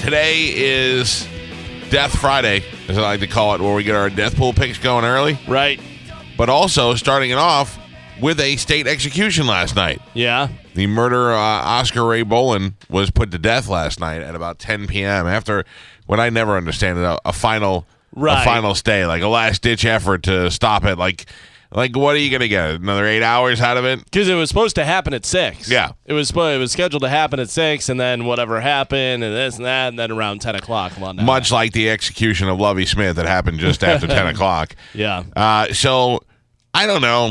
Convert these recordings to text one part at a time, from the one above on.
Today is Death Friday, as I like to call it, where we get our death pool picks going early. Right. But also starting it off with a state execution last night. Yeah. The murderer, Oscar Ray Bolin, was put to death last night at about 10 p.m. after what I never understand, a final stay, like a last-ditch effort to stop it. Like, what are you going to get? Another 8 hours out of it? Because it was supposed to happen at 6. Yeah. It was scheduled to happen at 6, and then whatever happened, and this and that, and then around 10 o'clock. Come on now. Much like the execution of Lovie Smith that happened just after 10 o'clock. Yeah. So, I don't know.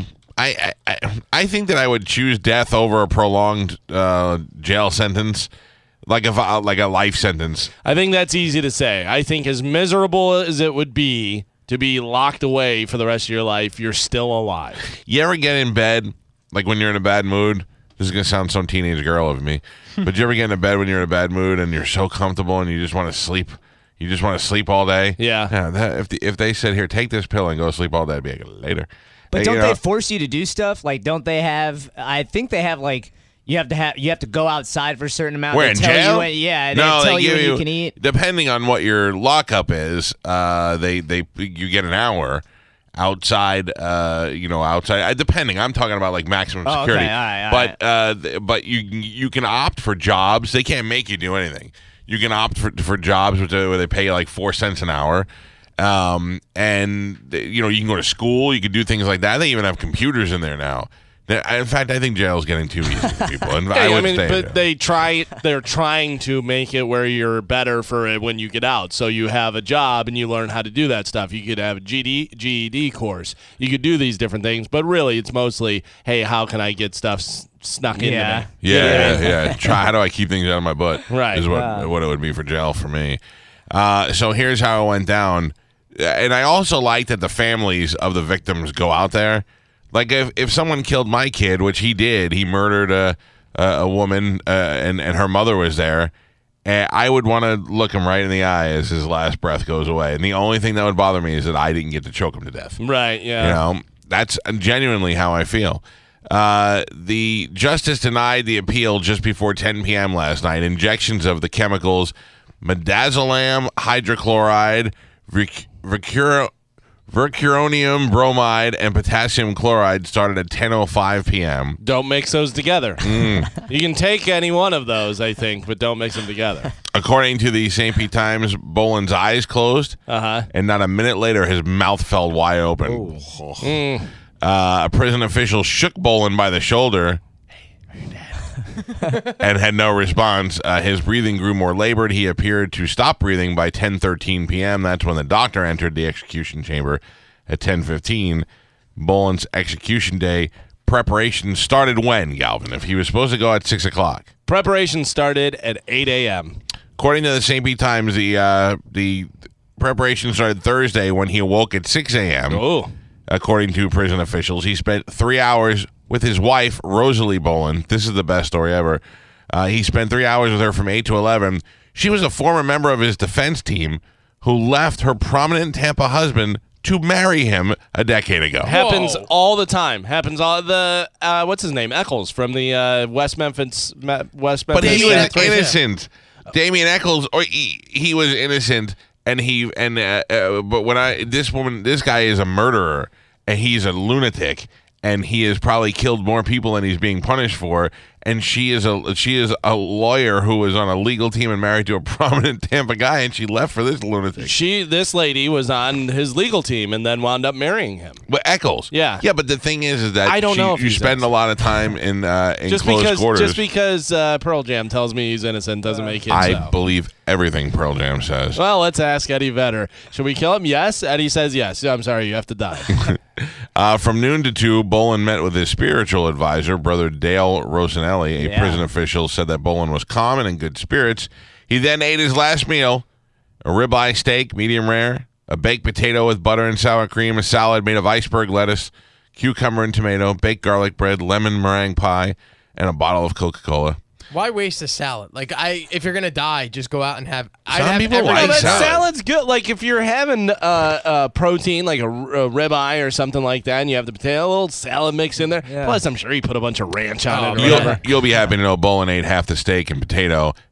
I think that I would choose death over a prolonged jail sentence, like a life sentence. I think that's easy to say. I think as miserable as it would be to be locked away for the rest of your life, you're still alive. You ever get in bed, like when you're in a bad mood? This is going to sound so teenage girl of me. But you ever get in bed when you're in a bad mood and you're so comfortable and you just want to sleep? You just want to sleep all day? Yeah. If they said, here, take this pill and go sleep all day, I'd be like, later. But don't they force you to do stuff? Like, don't they have? I think they have like you have to go outside for a certain amount. Where, in jail? They no, tell they you give when you can eat. Depending on what your lockup is, you get an hour outside. Outside. Depending, I'm talking about like maximum security. Okay. All right. But you can opt for jobs. They can't make you do anything. You can opt for jobs where they pay you like 4 cents an hour. And you can go to school. You can do things like that. They even have computers in there now. In fact, I think jail's getting too easy for people. And they're trying to make it where you're better for it when you get out. So you have a job and you learn how to do that stuff. You could have a GED course. You could do these different things, but really it's mostly, hey, how can I get stuff snuck into me? Yeah. How do I keep things out of my butt? Right. Is what it would be for jail for me. So here's how it went down. And I also like that the families of the victims go out there. Like if someone killed my kid, which he did, he murdered a woman and her mother was there, I would want to look him right in the eye as his last breath goes away. And the only thing that would bother me is that I didn't get to choke him to death. Right, yeah. That's genuinely how I feel. The justice denied the appeal just before 10 p.m. last night. Injections of the chemicals midazolam hydrochloride, Vercuronium bromide, and potassium chloride started at 10:05 p.m. Don't mix those together. You can take any one of those, I think, but don't mix them together. According to the St. Pete Times, Bolin's eyes closed, and not a minute later, his mouth fell wide open. A prison official shook Bolin by the shoulder. And had no response. His breathing grew more labored. He appeared to stop breathing by 10:13 p.m. That's when the doctor entered the execution chamber at 10:15. Bolin's execution day preparation started when, Galvin? If he was supposed to go at 6 o'clock. Preparation started at 8 a.m. According to the St. Pete Times, the preparation started Thursday when he awoke at 6 a.m. Oh. According to prison officials, he spent 3 hours with his wife, Rosalie Bolin. This is the best story ever. He spent 3 hours with her from 8 to 11. She was a former member of his defense team who left her prominent Tampa husband to marry him a decade ago. Happens all the time. Happens all the what's his name? Eccles from the West Memphis. But he was innocent. Damien Eccles, or he was innocent, and but when this guy is a murderer and he's a lunatic. And he has probably killed more people than he's being punished for. And she is a lawyer who was on a legal team and married to a prominent Tampa guy, and she left for this lunatic. This lady was on his legal team and then wound up marrying him. But Eccles, yeah. But the thing is that I don't know if you spend a lot of time in closed quarters. Just because Pearl Jam tells me he's innocent doesn't make it I so. believe everything Pearl Jam says. Well, let's ask Eddie Vedder. Should we kill him? Yes. Eddie says yes. I'm sorry, you have to die. From noon to 2, Bolin met with his spiritual advisor, Brother Dale Rosanelli. A prison official said that Bolin was calm and in good spirits. He then ate his last meal, a ribeye steak, medium rare, a baked potato with butter and sour cream, a salad made of iceberg lettuce, cucumber and tomato, baked garlic bread, lemon meringue pie, and a bottle of Coca-Cola. Why waste a salad? Like, if you're gonna die, just go out and have. Some people like salad. Salad's good. Like if you're having protein, like a ribeye or something like that, and you have the potato, a little salad mix in there. Yeah. Plus, I'm sure you put a bunch of ranch on it. You'll be happy to know Bolin ate half the steak and potato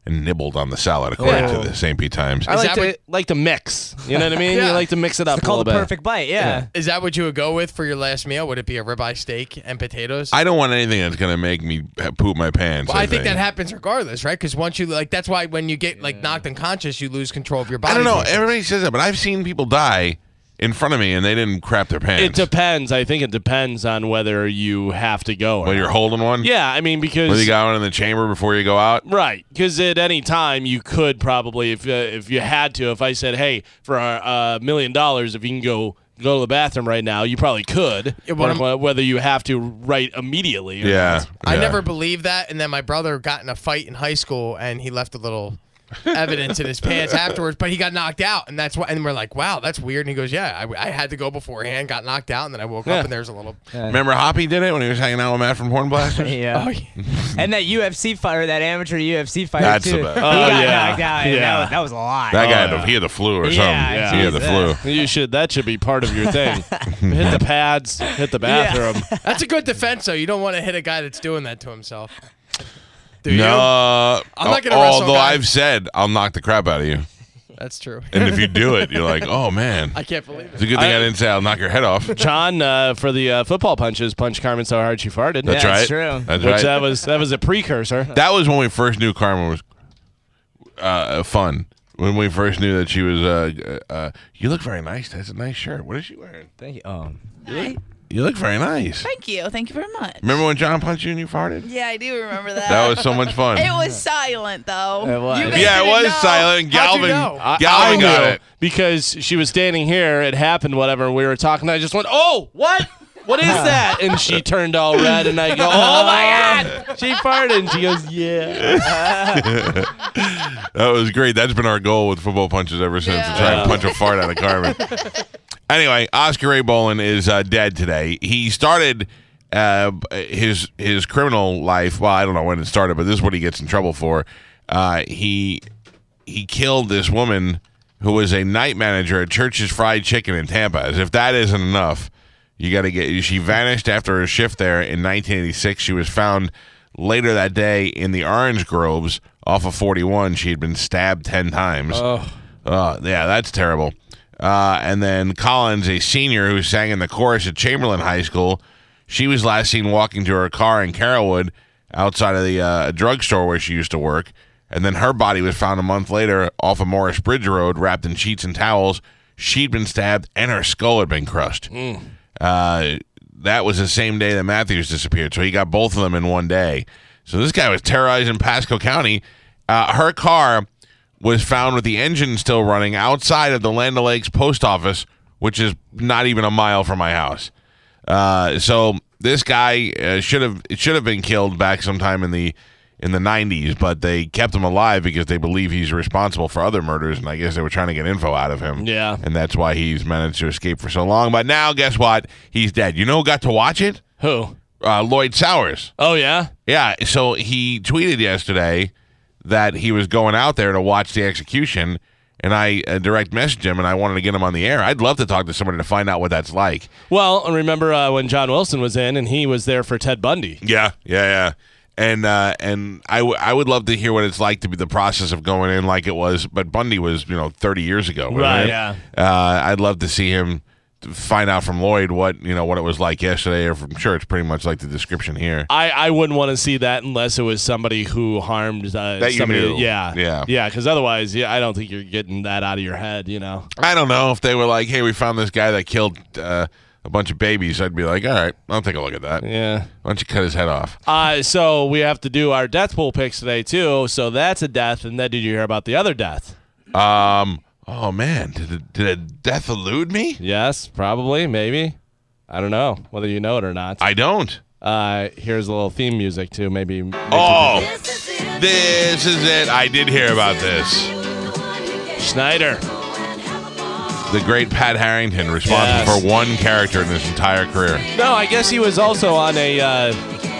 and nibbled on the salad, according Yeah. to the St. Pete Times. I Is like to mix. You know what I mean? Yeah. You like to mix it up It's a called little the bit. perfect bite. Yeah. Is that what you would go with for your last meal? Would it be a ribeye steak and potatoes? I don't want anything that's going to make me poop my pants. Well, I think that happens regardless, right? Because once you that's why when you get knocked unconscious, you lose control of your body. I don't know. functions. Everybody says that, but I've seen people die in front of me and they didn't crap their pants. It depends. I think it depends on whether you have to go or When not. you're holding one? Yeah, I mean, because Whether you got one in the chamber before you go out? right, because at any time you could probably, if you had to, if I said, hey, for $1 million, if you can go to the bathroom right now, you probably could. Yeah, but whether you have to right immediately. Or Yeah. not. I yeah. never believed that, and then my brother got in a fight in high school, and he left a little evidence in his pants afterwards, but he got knocked out, and that's why. And we're like, "Wow, that's weird." And he goes, "Yeah, I had to go beforehand, got knocked out, and then I woke Yeah. up, and there's a little." Remember Hoppy did it when he was hanging out with Matt from Horn Blasters? Yeah. Oh, yeah. And that UFC fighter, that amateur UFC fighter, That's too. the best. He Oh, got yeah. knocked out. and Yeah. that was a lot. That guy, yeah. he had the flu or something. Yeah, He had the Jesus. flu. That should be part of your thing. Hit the pads, hit the bathroom. That's a good defense, though. You don't want to hit a guy that's doing that to himself. Do you? No. I'm not gonna wrestle a Although guy. I've said I'll knock the crap out of you. That's true. And if you do it, you're like, oh, man. I can't believe It's it. a good thing I didn't say I'll knock your head off. John, for the football punches, punched Carmen so hard she farted. That's Yeah, right. it's true. That's Which right. that was a precursor. That was when we first knew Carmen was fun. When we first knew that she was, you look very nice. That's a nice shirt. What is she wearing? Thank you. Hi. You look very nice. Thank you. Thank you very much. Remember when John punched you and you farted? Yeah, I do remember that. That was so much fun. It was silent though. It was. You guys Yeah, it didn't was know. silent. How'd you Galvin, know? Galvin I got knew it. because she was standing here. It happened, whatever. We were talking. I just went, "Oh, what? What is that?" And she turned all red, and I go, "Oh my god!" She farted, and she goes, "Yeah." That was great. That's been our goal with football punches ever since, to try and punch a fart out of Carmen. Anyway, Oscar Ray Bolin is dead today. He started his criminal life. Well, I don't know when it started, but this is what he gets in trouble for. He killed this woman who was a night manager at Church's Fried Chicken in Tampa. As if that isn't enough, you got to get. She vanished after her shift there in 1986. She was found later that day in the orange groves off of 41. She had been stabbed 10 times. Yeah, that's terrible. And then Collins, a senior who sang in the chorus at Chamberlain High School, she was last seen walking to her car in Carrollwood outside of the drugstore where she used to work. And then her body was found a month later off of Morris Bridge Road, wrapped in sheets and towels. She'd been stabbed and her skull had been crushed. That was the same day that Matthews disappeared. So he got both of them in one day. So this guy was terrorizing Pasco County. Her car was found with the engine still running outside of the Land O'Lakes post office, which is not even a mile from my house. So this guy should have been killed back sometime in the 90s, but they kept him alive because they believe he's responsible for other murders, and I guess they were trying to get info out of him. Yeah. And that's why he's managed to escape for so long. But now, guess what? He's dead. You know who got to watch it? Who? Lloyd Sowers. Oh yeah. Yeah, so he tweeted yesterday that he was going out there to watch the execution, and I direct messaged him, and I wanted to get him on the air. I'd love to talk to somebody to find out what that's like. Well, remember when John Wilson was in, and he was there for Ted Bundy. Yeah. And I would love to hear what it's like to be the process of going in like it was, but Bundy was 30 years ago. Right, yeah. I'd love to see him find out from Lloyd what it was like yesterday, or I'm sure it's pretty much like the description here. I wouldn't want to see that unless it was somebody who harmed That you somebody. knew. Yeah. Yeah. Because otherwise, I don't think you're getting that out of your head. I don't know if they were like, hey, we found this guy that killed a bunch of babies. I'd be like, all right, I'll take a look at that. Yeah. Why don't you cut his head off? So we have to do our death pool picks today too. So that's a death. And then did you hear about the other death? Oh man, did a death elude me? Yes, probably, maybe. I don't know whether you know it or not. I don't. Here's a little theme music too. Maybe. Oh, this is it. I did hear about this. Schneider. The great Pat Harrington, responsible Yes. for one character in his entire career. No, I guess he was also on a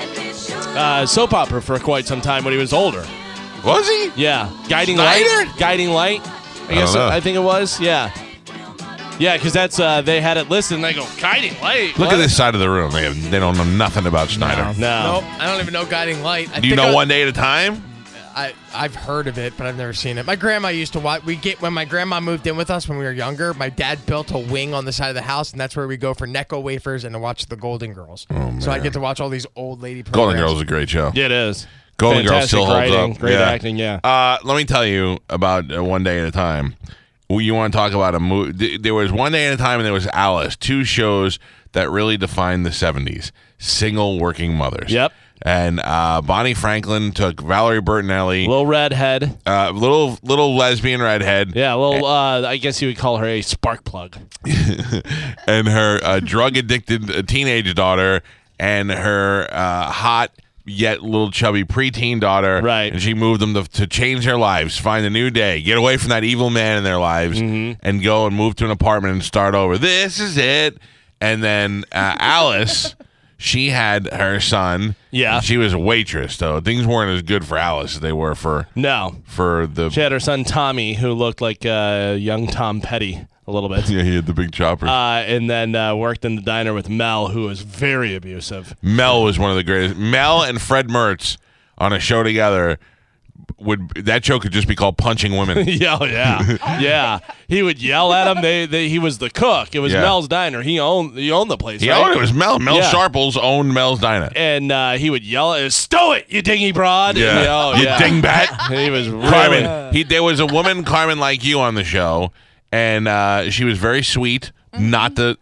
soap opera for quite some time when he was older. Was he? Yeah, Guiding Schneider? Light. Guiding Light. I guess know. I think it was. Yeah. Yeah, because that's they had it listed and they go Guiding Light. Look what? at this side of the room. They don't know nothing about Schneider. No. Nope, I don't even know Guiding Light. Do you know one day at a time? I've heard of it, but I've never seen it. My grandma used to watch. When my grandma moved in with us when we were younger, my dad built a wing on the side of the house, and that's where we go for Necco wafers and to watch the Golden Girls. So I get to watch all these old lady programs. Golden Girls is a great show. Yeah, it is. Golden Girls still holds writing, up. Great acting, yeah. Let me tell you about One Day at a Time. You want to talk about a movie? There was One Day at a Time and there was Alice. Two shows that really defined the 70s. Single working mothers. Yep. And Bonnie Franklin took Valerie Bertinelli. Little redhead. Little lesbian redhead. Yeah, well, I guess you would call her a spark plug. And her drug-addicted teenage daughter and her hot yet little chubby preteen daughter. Right. And she moved them to change their lives, find a new day, get away from that evil man in their lives, and go and move to an apartment and start over. This is it. And then Alice, she had her son. Yeah. She was a waitress, though. Things weren't as good for Alice as they were for the... She had her son Tommy, who looked like young Tom Petty a little bit. Yeah, he had the big choppers. And then worked in the diner with Mel, who was very abusive. Mel was one of the greatest. Mel and Fred Mertz on a show together. That show could just be called Punching Women. Yeah. He would yell at him. He was the cook. It was Mel's diner. He owned the place. He right? owned it. It was Mel. Mel Sharples owned Mel's diner. And he would yell at "Stow it, you dingy broad!" Yeah, and, you dingbat. He was really... Carmen. There was a woman, Carmen, like you on the show, and she was very sweet. Not the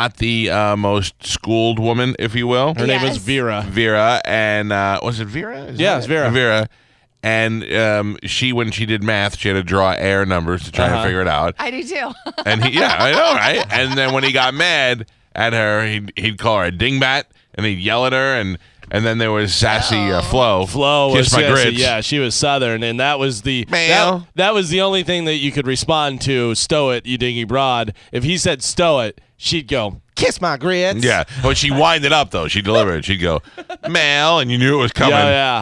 most schooled woman, if you will. Her name was Vera. Vera, and was it Vera? It's Vera. Vera. And when she did math, she had to draw air numbers to try to figure it out. I do too. And I know, right? And then when he got mad at her, he'd call her a dingbat, and he'd yell at her, and then there was sassy Flo. Flo Kiss was my sassy. grits. Yeah, she was Southern, and that was the that was the only thing that you could respond to. Stow it, you dingy broad. If he said stow it, she'd go kiss my grits. Yeah, but she wind it up though. She delivered. She'd go, Mel, and you knew it was coming.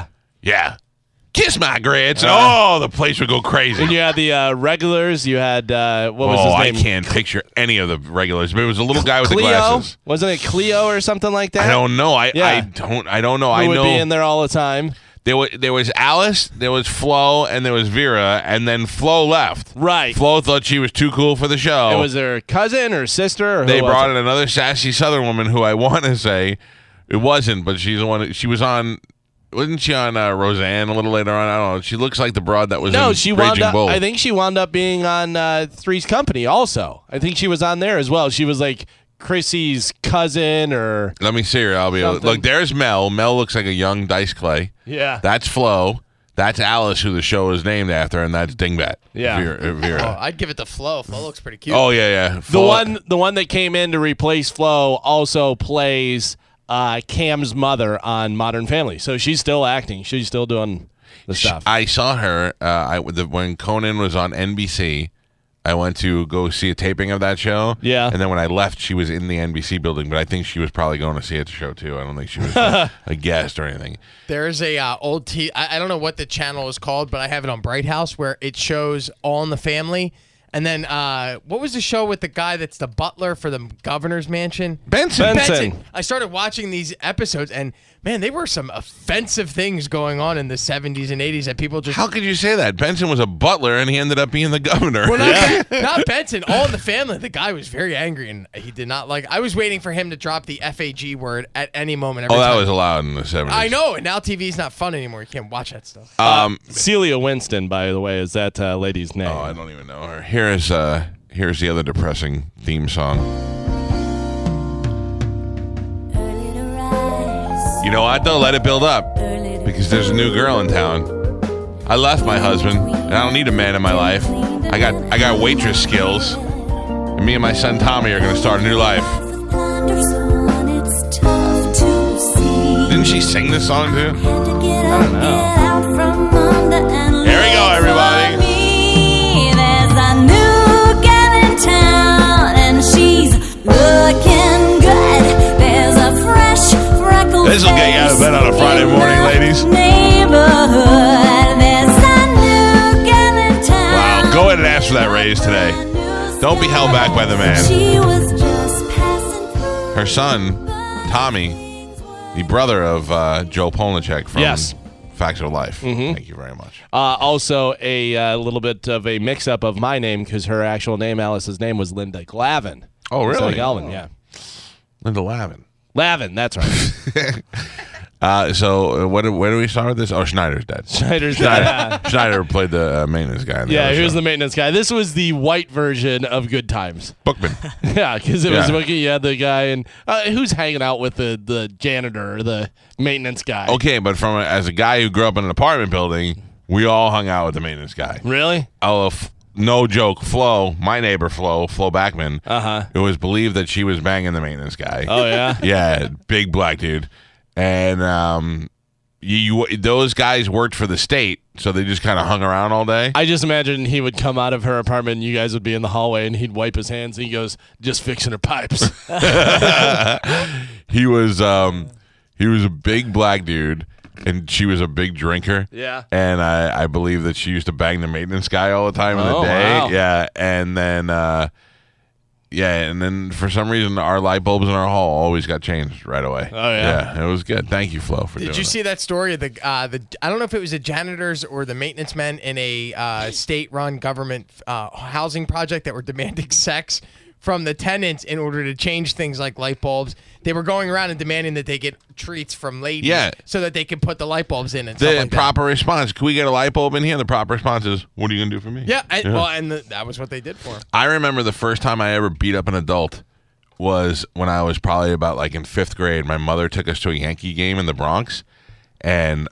Yeah. Kiss my grits. The place would go crazy. And you had the regulars. You had, what was his name? I can't picture any of the regulars. But it was a little guy with Cleo? the glasses. Wasn't it Cleo or something like that? I don't know. I don't know. Who would be in there all the time? There was Alice, there was Flo, and there was Vera, and then Flo left. Right. Flo thought she was too cool for the show. It was her cousin or sister? Or they who brought in another sassy Southern woman who I want to say it wasn't, but she's the one. She was on. Wasn't she on Roseanne a little later on? I don't know. She looks like the broad that was in she Raging wound up. Bull. I think she wound up being on Three's Company also. I think she was on there as well. She was like Chrissy's cousin or... Let me see her. I'll be able... Look, there's Mel. Mel looks like a young Dice Clay. Yeah. That's Flo. That's Alice, who the show is named after, and that's Dingbat. Yeah. Vera. Oh, I'd give it to Flo. Flo looks pretty cute. Oh, yeah. The one that came in to replace Flo also plays... Cam's mother on Modern Family. So she's still acting. She's still doing the stuff. I saw her when Conan was on NBC. I went to go see a taping of that show. Yeah. And then when I left, she was in the NBC building, but I think she was probably going to see the show too. I don't think she was a guest or anything. There's a old I don't know what the channel is called, but I have it on Bright House where it shows All in the Family. And then what was the show with the guy that's the butler for the governor's mansion? Benson. I started watching these episodes, and man, they were some offensive things going on in the 70s and 80s that people just... How could you say that? Benson was a butler, and he ended up being the governor. Well, not Benson. All in the Family. The guy was very angry, and he did not like... I was waiting for him to drop the FAG word at any moment. That was allowed in the 70s. I know, and now TV's not fun anymore. You can't watch that stuff. Celia Winston, by the way, is that lady's name. Oh, I don't even know her. Here's the other depressing theme song. You know what, though? Let it build up. Because there's a new girl in town. I left my husband, and I don't need a man in my life. I got waitress skills. And me and my son Tommy are going to start a new life. Didn't she sing this song, too? I don't know. Here we go, everybody. There's a new gal in town, and she's looking good. There's a fresh freckle. This'll get you out of bed on a Friday morning, ladies. Neighborhood. There's a new gal in town. Wow, go ahead and ask for that raise today. Don't be held back by the man. She was just passing through. Her son, Tommy, the brother of Joe Polnicek Facts of life. Thank you very much. Also, a little bit of a mix-up of my name because her actual name, Alice's name, was Linda Glavin. Oh, really? Instead of Galvin, yeah. Linda Lavin. Lavin, that's right. So where do we start with this? Oh, Schneider's dead. Schneider's dead. Schneider played the maintenance guy. In the Yeah, other he was show. the maintenance guy. This was the white version of Good Times. Bookman. Yeah, because it was Yeah. you had the guy and who's hanging out with the janitor or the maintenance guy. Okay, but as a guy who grew up in an apartment building, we all hung out with the maintenance guy. Really? No joke, Flo, my neighbor Flo Backman, Uh-huh. it was believed that she was banging the maintenance guy. Oh, yeah? Yeah, big black dude. And those guys worked for the state, so they just kind of hung around all day. I just imagine he would come out of her apartment and you guys would be in the hallway and he'd wipe his hands and he goes, just fixing her pipes. He was a big black dude, and she was a big drinker. Yeah. And I believe that she used to bang the maintenance guy all the time in the Oh, day. wow. Yeah. And then for some reason our light bulbs in our hall always got changed right away. Oh, yeah. Yeah, it was good. Thank you, Flo, for doing Did you that. see that story of the I don't know if it was the janitors or the maintenance men in a state-run government housing project that were demanding sex from the tenants in order to change things like light bulbs. They were going around and demanding that they get treats from ladies Yeah. so that they can put the light bulbs in and stuff The like proper response. Can we get a light bulb in here? The proper response is, what are you going to do for me? that. Yeah, that was what they did for him. I remember the first time I ever beat up an adult was when I was probably about like in 5th grade. My mother took us to a Yankee game in the Bronx, and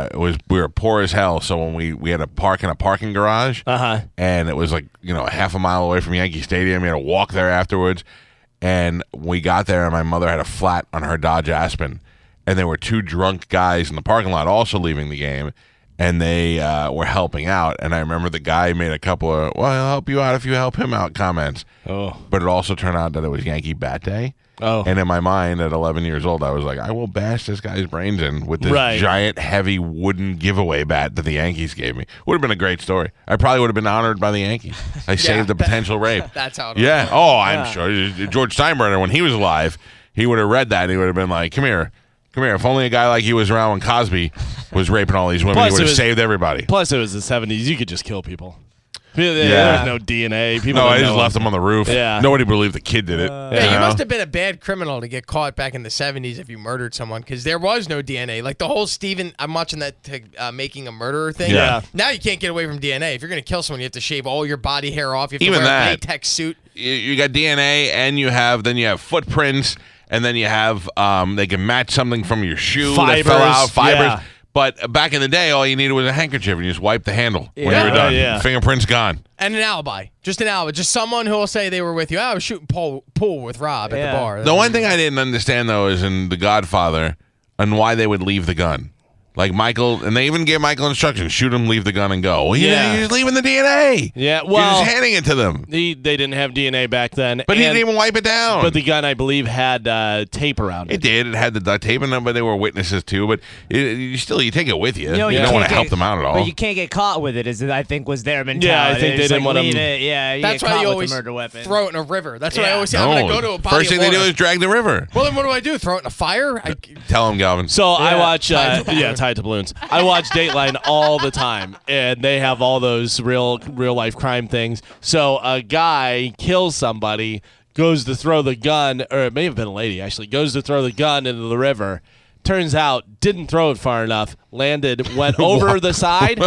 we were poor as hell. So when we had to park in a parking garage, and it was like a half a mile away from Yankee Stadium. We had to walk there afterwards, and we got there, and my mother had a flat on her Dodge Aspen, and there were 2 drunk guys in the parking lot also leaving the game. And they were helping out. And I remember the guy made a couple of, well, I'll help you out if you help him out comments. Oh. But it also turned out that it was Yankee Bat Day. Oh. And in my mind, at 11 years old, I was like, I will bash this guy's brains in with this Right. giant, heavy wooden giveaway bat that the Yankees gave me. Would have been a great story. I probably would have been honored by the Yankees. I saved a potential rape. That's how it Yeah. works. Oh, I'm sure. George Steinbrenner, when he was alive, he would have read that and he would have been like, come here. If only a guy like you was around when Cosby was raping all these women, Plus he would it have was- saved everybody. Plus, it was the 70s. You could just kill people. Yeah. There was no DNA. People No, I didn't just know. left him on the roof. Yeah. Nobody believed the kid did it. Yeah, you must have been a bad criminal to get caught back in the 70s if you murdered someone, because there was no DNA. Like the whole Steven, I'm watching that Making a Murderer thing. Yeah. Now you can't get away from DNA. If you're going to kill someone, you have to shave all your body hair off. You have to Even wear that. a latex suit. You got DNA, and you have footprints, and then you have they can match something from your shoe that fell Fibers, out, fibers. yeah. But back in the day, all you needed was a handkerchief, and you just wipe the handle when you Yeah. were done. Yeah. Fingerprints gone. And an alibi. Just an alibi. Just someone who will say they were with you. I was shooting pool with Rob at Yeah. the bar. The one thing I didn't understand, though, is in The Godfather, and why they would leave the gun. Like Michael, and they even gave Michael instructions: shoot him, leave the gun, and go. Well, Yeah. you're just leaving the DNA. Yeah, you're well, just handing it to them. they didn't have DNA back then. But he and- didn't even wipe it down. But the gun, I believe, had tape around It it. did. It had the duct tape in them, but they were witnesses too. But you take it with you. You, you don't can't want to help get- them out at all. But you can't get caught with it. I think was their mentality. Yeah, I think they just, didn't want leave them- it. Yeah, you That's get why caught you with always a murder weapon. throw it in a river. That's what I Yeah. always say. I'm going to go to a body First thing of they do water. is drag the river. Well, then what do I do? Throw it in a fire? Tell them, Galvin. So I Yeah. watch, Tied to balloons. tied to balloons. I watch Dateline all the time, and they have all those real life crime things. So a guy kills somebody, goes to throw the gun, or it may have been a lady actually, goes to throw the gun into the river. Turns out, didn't throw it far enough. Went over the side,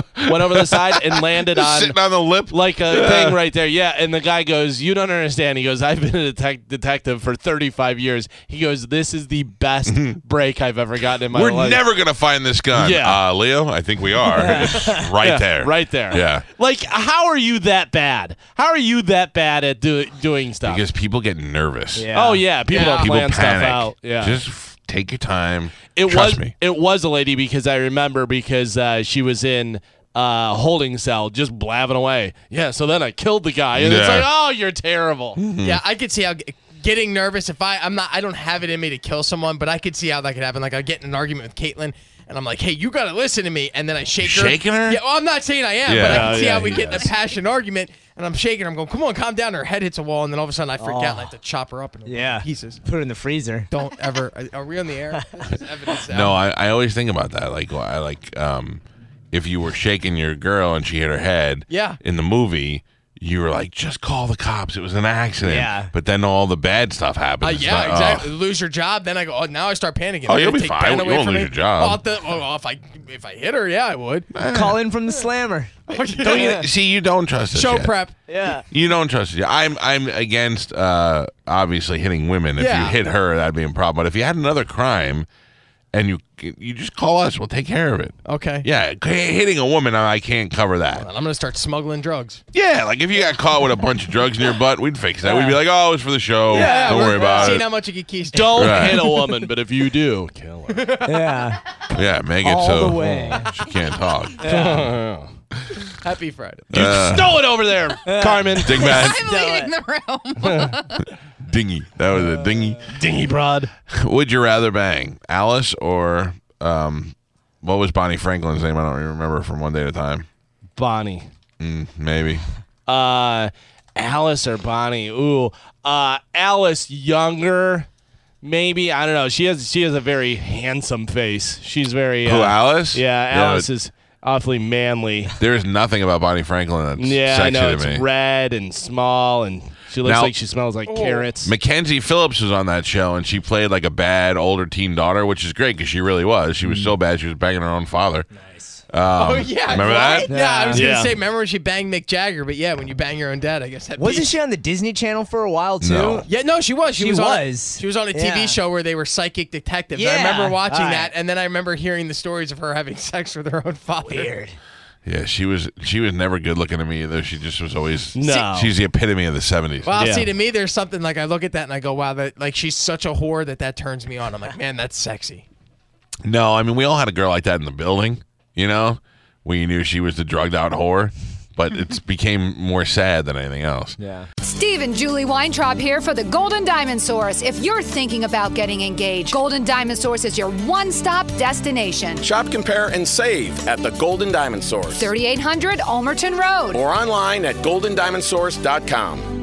and landed on Sitting on the lip. like a thing right there. Yeah, and the guy goes, "You don't understand." He goes, "I've been a detective for 35 years." He goes, "This is the best break I've ever gotten in my We're life." never gonna find this gun. Yeah. Leo, I think we are. It's right Yeah, there. right there. Yeah. Like, how are you that bad? How are you that bad at doing stuff? Because people get nervous. Yeah. Oh yeah, people Yeah. don't People plan panic. stuff out. Yeah. Just take your time. It Trust was me. It was a lady because I remember because she was in holding cell just blabbing away. Yeah, so then I killed the guy and it's Yeah. like, "Oh, you're terrible." Yeah, I could see how getting nervous if I don't have it in me to kill someone, but I could see how that could happen. Like I get in an argument with Caitlin and I'm like, hey, you got to listen to me. And then I shake her. Shaking her? Yeah, well, I'm not saying I am, Yeah. but I can see Yeah, how we he get in a does. passionate argument. And I'm shaking her. I'm going, come on, calm down. Her head hits a wall, and then all of a sudden I freak out and I have to chop her up in pieces. Put it in the freezer. Don't ever. Are we on the air? There's evidence now. No, I always think about that. Like, if you were shaking your girl and she hit her head Yeah. in the movie, you were like, just call the cops. It was an accident. Yeah. But then all the bad stuff happened. It's Yeah, like, exactly. Lose your job, then I go. Oh, now I start panicking. Oh, They're you'll gonna be take fine. Ben You away won't from lose me. your job. Well, if I hit her, yeah, I would. Call in from the slammer. Don't you, see, you don't trust this Show shit. prep. Yeah. You don't trust it. I'm against obviously hitting women. If Yeah. you hit her, that'd be a problem. But if you had another crime, and you just call us, we'll take care of it. Okay. Yeah, hitting a woman, I can't cover that. I'm gonna start smuggling drugs. Yeah, like if you got caught with a bunch of drugs in your butt, we'd fix that. We'd be like, oh, it was for the show. Don't worry about Seeing it. how much you get keys. Don't Right. hit a woman, but if you do, kill her. Yeah. Yeah, make it All so the way. she can't talk. Happy Friday. You stole it over there, Carmen. Dingbat. I'm leaving the room. Dingy. That was a dingy. Dingy broad. Would you rather bang Alice or what was Bonnie Franklin's name? I don't even remember from One Day at a Time. Bonnie. Maybe. Alice or Bonnie? Ooh. Alice younger. Maybe. I don't know. She has a very handsome face. She's very Who, Alice? Yeah, Alice is awfully manly. There's nothing about Bonnie Franklin that's Yeah, sexy I know. to It's me. red and small, and she looks Now- like she smells like carrots. Mackenzie Phillips was on that show, and she played like a bad older teen daughter, which is great because she really was. She was so bad she was banging her own father. Nice. Oh yeah. remember right? that? Yeah, I was Yeah. gonna say. Remember when she banged Mick Jagger? But yeah, when you bang your own dad, I guess that. Wasn't she on the Disney Channel for a while too? No. Yeah, no, she was. She was on a TV Yeah. show where they were psychic detectives. Yeah. I remember watching All right. that, and then I remember hearing the stories of her having sex with her own father. Weird. Yeah, she was never good looking to me either. She just was always No. She's the epitome of the 70s. Well, Yeah. see, to me, there's something like I look at that and I go, wow, that like she's such a whore that turns me on. I'm like, man, that's sexy. No, I mean we all had a girl like that in the building, you know, where you knew she was the drugged out whore, but it became more sad than anything else. Yeah. Steve and Julie Weintraub here for the Golden Diamond Source. If you're thinking about getting engaged, Golden Diamond Source is your one-stop destination. Shop, compare, and save at the Golden Diamond Source 3800 Almerton Road. or online at goldendiamondsource.com.